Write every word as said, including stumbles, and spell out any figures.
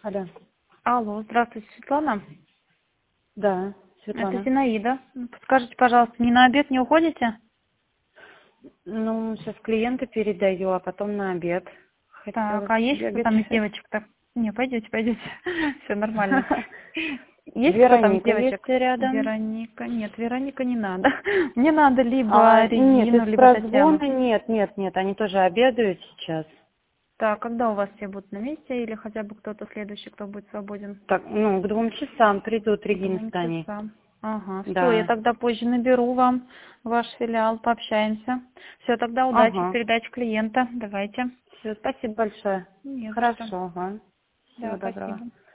Алло. Алло, здравствуйте, Светлана. Да, Это Светлана. Зинаида. Подскажите, пожалуйста, не на обед не уходите? Ну, сейчас клиента передаю, а потом на обед. Так, Хотела а есть кто сбегать там из сейчас. девочек-то? Не, пойдете, пойдете. Все нормально. Есть кто там из Вероника есть девочек? рядом. Вероника. Нет, Вероника не надо. Мне надо либо А, нет, Регину, из либо прозвона Татьяну. нет, нет, нет, они тоже обедают сейчас. Так, когда у вас все будут на месте или хотя бы кто-то следующий, кто будет свободен? Так, ну, к двум часам придут К Регина с двум Таней. часам. Ага, все, я Да. тогда позже наберу вам ваш филиал, пообщаемся. Все, тогда удачи в Ага. передаче клиента. Давайте. Все, спасибо большое. Не за что. Хорошо, ага. Да, Всего доброго. спасибо.